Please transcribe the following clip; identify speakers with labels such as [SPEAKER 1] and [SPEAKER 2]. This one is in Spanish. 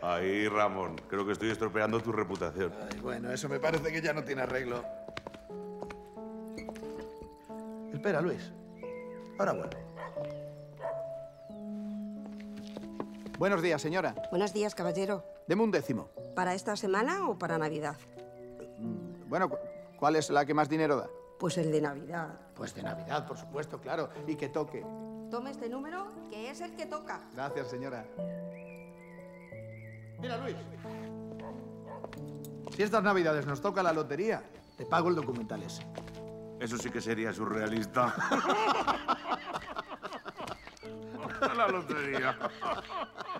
[SPEAKER 1] Ahí, Ramón. Creo que estoy estropeando tu reputación.
[SPEAKER 2] Ay, bueno, eso me parece que ya no tiene arreglo. Espera, Luis. Ahora vuelvo. Buenos días, señora.
[SPEAKER 3] Buenos días, caballero.
[SPEAKER 2] Deme un décimo.
[SPEAKER 3] ¿Para esta semana o para Navidad?
[SPEAKER 2] Bueno, ¿cuál es la que más dinero da?
[SPEAKER 3] Pues el de Navidad.
[SPEAKER 2] Pues de Navidad, por supuesto, claro. Y que toque.
[SPEAKER 3] Tome este número, que es el que toca.
[SPEAKER 2] Gracias, señora. Mira, Luis. Si estas Navidades nos toca la lotería, te pago el documental ese.
[SPEAKER 1] Eso sí que sería surrealista. La lotería.